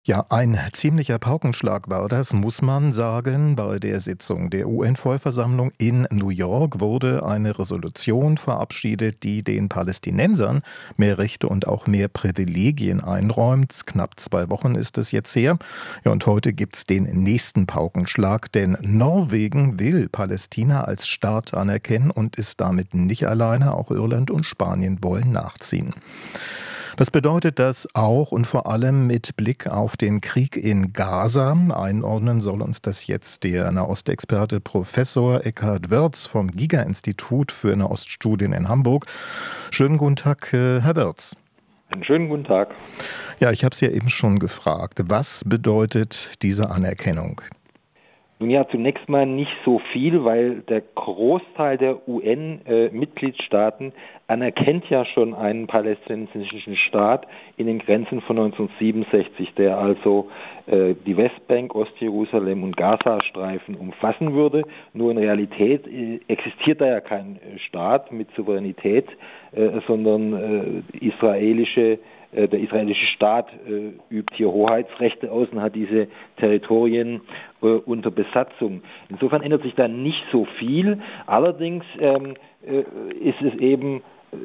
Ja, ein ziemlicher Paukenschlag war das, muss man sagen. Bei der Sitzung der UN-Vollversammlung in New York wurde eine Resolution verabschiedet, die den Palästinensern mehr Rechte und auch mehr Privilegien einräumt. Knapp 2 Wochen ist es jetzt her. Ja, und heute gibt's den nächsten Paukenschlag, denn Norwegen will Palästina als Staat anerkennen und ist damit nicht alleine. Auch Irland und Spanien wollen nachziehen. Was bedeutet das auch und vor allem mit Blick auf den Krieg in Gaza? Einordnen soll uns das jetzt der Nahostexperte Professor Eckhard Wörz vom GIGA-Institut für Nahoststudien in Hamburg. Schönen guten Tag, Herr Wörz. Einen schönen guten Tag. Ja, ich habe es ja eben schon gefragt. Was bedeutet diese Anerkennung? Nun ja, zunächst mal nicht so viel, weil der Großteil der UN-Mitgliedstaaten anerkennt ja schon einen palästinensischen Staat in den Grenzen von 1967, der also die Westbank, Ostjerusalem und Gazastreifen umfassen würde. Nur in Realität existiert da ja kein Staat mit Souveränität, sondern der israelische Staat übt hier Hoheitsrechte aus und hat diese Territorien unter Besatzung. Insofern ändert sich da nicht so viel. Allerdings ist es eben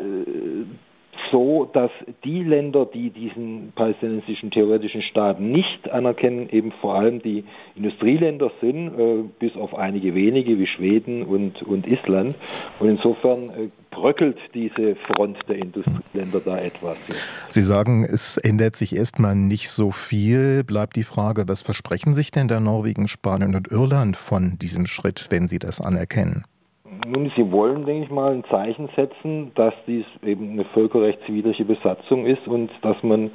so, dass die Länder, die diesen palästinensischen theoretischen Staat nicht anerkennen, eben vor allem die Industrieländer sind, bis auf einige wenige wie Schweden und Island. Und insofern bröckelt diese Front der Industrieländer da etwas. Sie sagen, es ändert sich erstmal nicht so viel. Bleibt die Frage, was versprechen sich denn da Norwegen, Spanien und Irland von diesem Schritt, wenn sie das anerkennen? Nun, sie wollen, denke ich mal, ein Zeichen setzen, dass dies eben eine völkerrechtswidrige Besatzung ist und dass man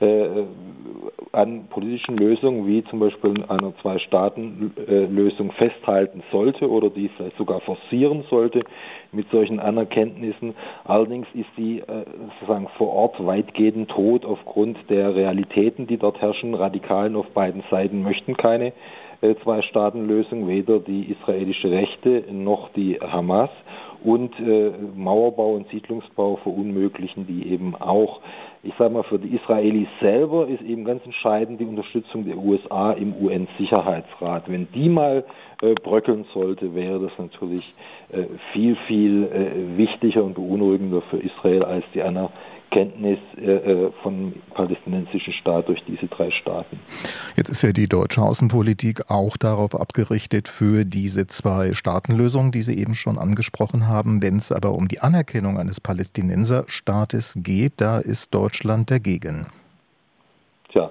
an politischen Lösungen wie zum Beispiel einer Zwei-Staaten-Lösung festhalten sollte oder die vielleicht sogar forcieren sollte mit solchen Anerkenntnissen. Allerdings ist die sozusagen vor Ort weitgehend tot aufgrund der Realitäten, die dort herrschen. Radikalen auf beiden Seiten möchten keine Zwei-Staaten-Lösung, weder die israelische Rechte noch die Hamas, und Mauerbau und Siedlungsbau verunmöglichen die eben auch. Ich sage mal, für die Israelis selber ist eben ganz entscheidend die Unterstützung der USA im UN-Sicherheitsrat. Wenn die mal bröckeln sollte, wäre das natürlich viel, viel wichtiger und beunruhigender für Israel als die Anerkenntnis vom palästinensischen Staat durch diese 3 Staaten. Jetzt ist ja die deutsche Außenpolitik auch darauf abgerichtet für diese 2-Staaten-Lösung, die Sie eben schon angesprochen haben. Wenn es aber um die Anerkennung eines Palästinenserstaates geht, da ist Deutschland dagegen. Tja.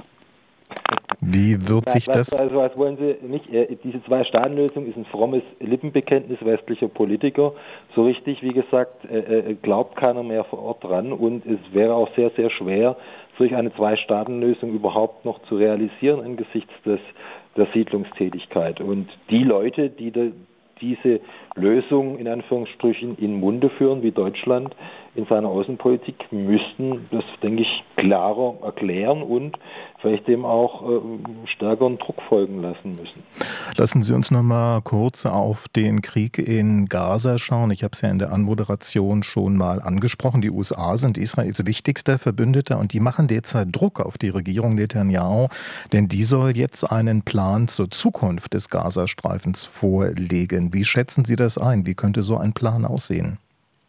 Wie wird sich das... Also was wollen Sie nicht? Diese 2-Staaten-Lösung ist ein frommes Lippenbekenntnis westlicher Politiker. So richtig, wie gesagt, glaubt keiner mehr vor Ort dran, und es wäre auch sehr, sehr schwer, solch eine 2-Staaten-Lösung überhaupt noch zu realisieren angesichts der Siedlungstätigkeit. Und die Leute, die diese Lösung in Anführungsstrichen in Munde führen, wie Deutschland in seiner Außenpolitik, müssten das, denke ich, klarer erklären und vielleicht dem auch stärkeren Druck folgen lassen müssen. Lassen Sie uns noch mal kurz auf den Krieg in Gaza schauen. Ich habe es ja in der Anmoderation schon mal angesprochen. Die USA sind Israels wichtigster Verbündeter und die machen derzeit Druck auf die Regierung Netanyahu, denn die soll jetzt einen Plan zur Zukunft des Gazastreifens vorlegen. Wie schätzen Sie das ein? Wie könnte so ein Plan aussehen?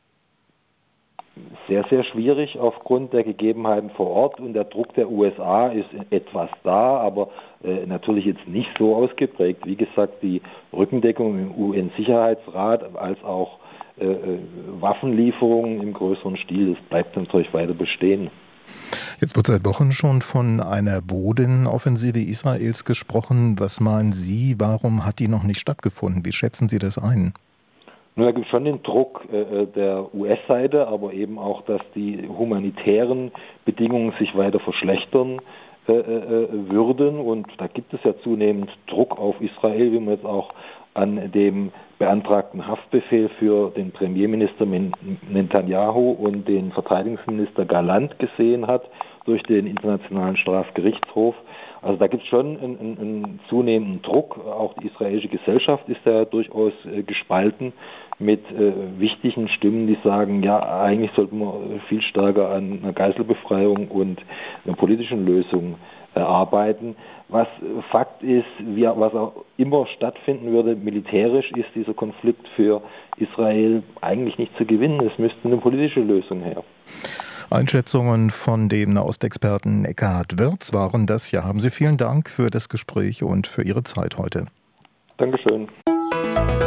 Sehr, sehr schwierig aufgrund der Gegebenheiten vor Ort, und der Druck der USA ist etwas da, aber natürlich jetzt nicht so ausgeprägt. Wie gesagt, die Rückendeckung im UN-Sicherheitsrat als auch Waffenlieferungen im größeren Stil, das bleibt natürlich weiter bestehen. Jetzt wird seit Wochen schon von einer Bodenoffensive Israels gesprochen. Was meinen Sie, warum hat die noch nicht stattgefunden? Wie schätzen Sie das ein? Nun, da gibt es schon den Druck der US-Seite, aber eben auch, dass die humanitären Bedingungen sich weiter verschlechtern würden. Und da gibt es ja zunehmend Druck auf Israel, wie man jetzt auch an dem beantragten Haftbefehl für den Premierminister Netanyahu und den Verteidigungsminister Galland gesehen hat durch den Internationalen Strafgerichtshof. Also da gibt es schon einen zunehmenden Druck. Auch die israelische Gesellschaft ist ja durchaus gespalten mit wichtigen Stimmen, die sagen, ja, eigentlich sollten wir viel stärker an einer Geiselbefreiung und einer politischen Lösung erarbeiten. Was Fakt ist, was auch immer stattfinden würde, militärisch ist dieser Konflikt für Israel eigentlich nicht zu gewinnen. Es müsste eine politische Lösung her. Einschätzungen von dem Nahostexperten Eckhard Wirz waren das. Ja, haben Sie vielen Dank für das Gespräch und für Ihre Zeit heute. Dankeschön.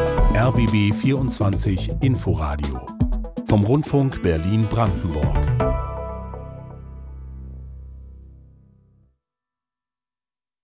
RBB 24 Inforadio vom Rundfunk Berlin-Brandenburg.